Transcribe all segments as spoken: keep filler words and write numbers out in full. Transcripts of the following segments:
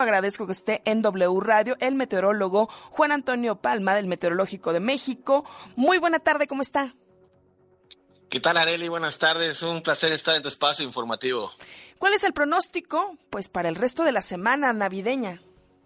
agradezco que esté en W Radio el meteorólogo Juan Antonio Palma del Meteorológico de México. Muy buena tarde, ¿cómo está? ¿Qué tal, Arely? Buenas tardes, un placer estar en tu espacio informativo. ¿Cuál es el pronóstico, pues, para el resto de la semana navideña?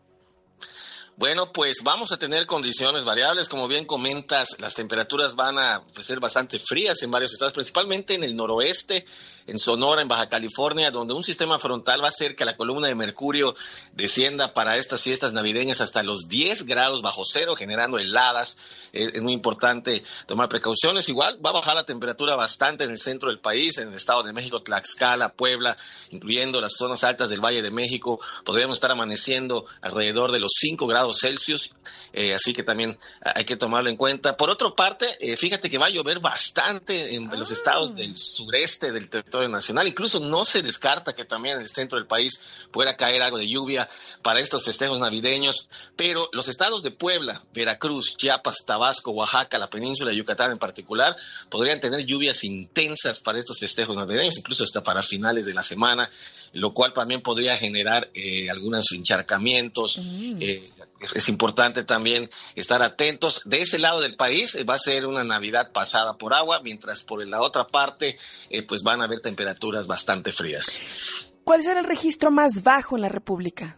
Bueno, pues vamos a tener condiciones variables. Como bien comentas, las temperaturas van a pues, ser bastante frías en varios estados, principalmente en el noroeste, en Sonora, en Baja California, donde un sistema frontal va a hacer que la columna de mercurio descienda para estas fiestas navideñas hasta los diez grados bajo cero, generando heladas. Eh, es muy importante tomar precauciones. Igual va a bajar la temperatura bastante en el centro del país, en el Estado de México, Tlaxcala, Puebla, incluyendo las zonas altas del Valle de México. Podríamos estar amaneciendo alrededor de los cinco grados Celsius, eh, así que también hay que tomarlo en cuenta. Por otra parte, eh, fíjate que va a llover bastante en ah. los estados del sureste del territorio nacional, incluso no se descarta que también en el centro del país pueda caer algo de lluvia para estos festejos navideños, pero los estados de Puebla, Veracruz, Chiapas, Tabasco, Oaxaca, la península de Yucatán en particular, podrían tener lluvias intensas para estos festejos navideños, incluso hasta para finales de la semana, lo cual también podría generar eh, algunos encharcamientos. Mm. Eh, es, es importante también estar atentos. De ese lado del país eh, va a ser una Navidad pasada por agua, mientras por la otra parte eh, pues van a haber temperaturas bastante frías. ¿Cuál será el registro más bajo en la República?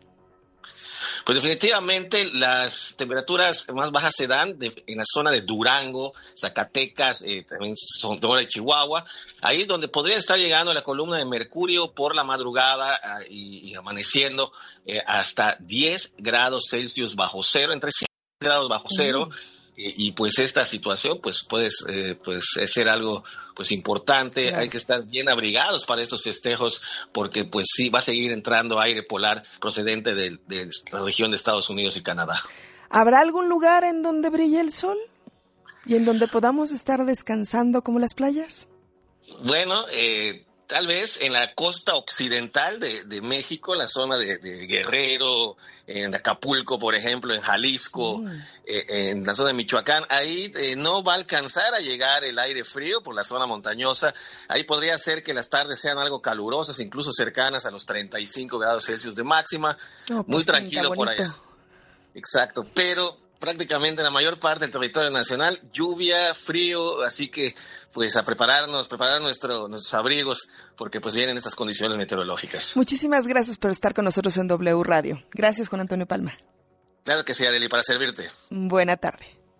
Pues definitivamente las temperaturas más bajas se dan de, en la zona de Durango, Zacatecas, eh, también Sonora y Chihuahua. Ahí es donde podría estar llegando la columna de mercurio por la madrugada eh, y, y amaneciendo eh, hasta diez grados Celsius bajo cero, entre siete grados bajo cero. Mm. Y, y pues esta situación pues puede eh, pues ser algo pues importante. Claro. Hay que estar bien abrigados para estos festejos porque pues sí va a seguir entrando aire polar procedente de, de la región de Estados Unidos y Canadá. ¿Habrá algún lugar en donde brille el sol y en donde podamos estar descansando como las playas? Bueno, eh, tal vez en la costa occidental de, de México, la zona de, de Guerrero, en Acapulco, por ejemplo, en Jalisco, mm. eh, en la zona de Michoacán, ahí eh, no va a alcanzar a llegar el aire frío por la zona montañosa. Ahí podría ser que las tardes sean algo calurosas, incluso cercanas a los treinta y cinco grados Celsius de máxima. Oh, pues muy tranquilo por allá. Exacto, pero prácticamente la mayor parte del territorio nacional, lluvia, frío, así que pues a prepararnos, preparar nuestro, nuestros abrigos, porque pues vienen estas condiciones meteorológicas. Muchísimas gracias por estar con nosotros en W Radio. Gracias, Juan Antonio Palma. Claro que sí, Arely, para servirte. Buena tarde.